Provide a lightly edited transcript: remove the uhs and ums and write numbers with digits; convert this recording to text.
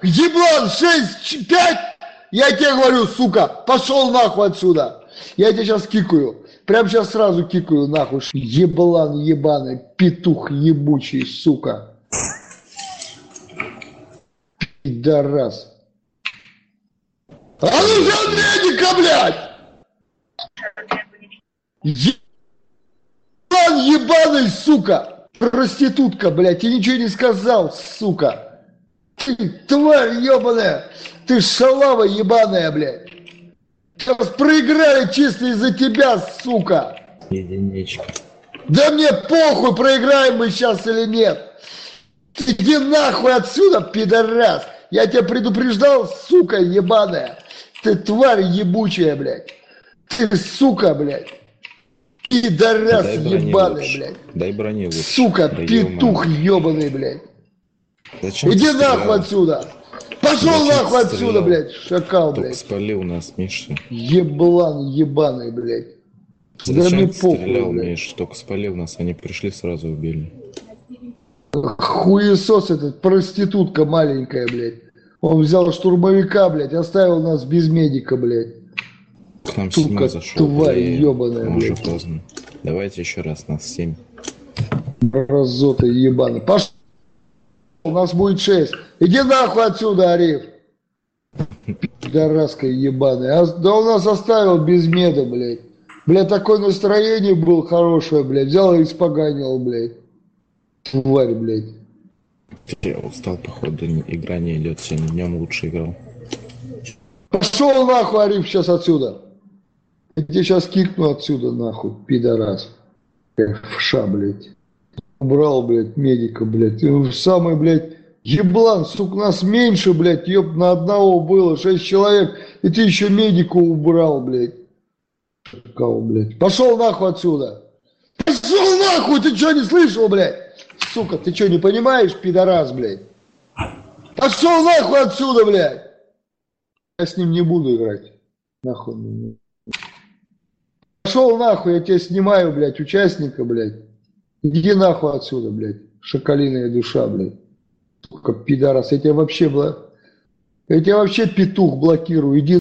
Еблан, 6, 5. Я тебе говорю, сука, пошел нахуй отсюда. Я тебя сейчас кикаю. Прям сейчас сразу кикаю нахуй. Еблан ебаный, петух ебучий, сука. Пидорас. А ну взял медика, блядь! Еблан ебаный, сука! Проститутка, блядь, я ничего не сказал, сука. Ты тварь ебаная, ты шалава ебаная, блядь. Сейчас проиграли чисто из-за тебя, сука. Единичка. Да мне похуй, проиграем мы сейчас или нет. Иди нахуй отсюда, пидорас. Я тебя предупреждал, сука ебаная. Ты тварь ебучая, блядь. Ты сука, блядь. Пидорас ебаный, блядь. Дай брони лучше. Сука, петух ебаный, блядь. Зачем иди ты нахуй стрелял? отсюда. Пошел Зачем нахуй ты отсюда, стрелял? блядь. Шакал, Только блядь. спалил нас, Миша. Еблан ебаный, блядь. Да Зачем мне ты стрелял, похуй, блядь. Миш? Только спалил нас, они пришли, сразу убили. Хуесос этот, проститутка маленькая, блядь. Он взял штурмовика, блядь, оставил нас без медика, блядь. К нам Сука, 7 зашел. тварь ебаная, Уже блядь. поздно. Давайте еще раз, нас 7. Разота ебаный. Пошел. У нас будет 6. Иди нахуй отсюда, Ариф. Пидораска ебаная. Да он нас оставил без меда, блядь. Блядь, такое настроение было хорошее, блядь. Взял и испоганил, блядь. Тварь, блядь. Я устал, походу, игра не идет. Сегодня днем лучше играл. Пошел нахуй, Ариф, сейчас отсюда. Я тебе сейчас кикну отсюда, нахуй, пидорас. Вша, блядь. Убрал, блядь, медика, блядь. Самый, блядь, еблан, сука, нас меньше, блядь, ёб, на одного было, 6 человек, и ты еще медику убрал, блядь. Кого, блядь? Пошел нахуй отсюда. Пошел нахуй, ты что, не слышал, блядь? Сука, ты что, не понимаешь, пидорас, блядь? Пошел нахуй отсюда, блядь. Я с ним не буду играть. Нахуй. Пошел нахуй, я тебя снимаю, блядь, участника, блядь. Иди нахуй отсюда, блядь. Шоколиная душа, блядь. Сука, пидорас. Я тебя вообще петух блокирую. Иди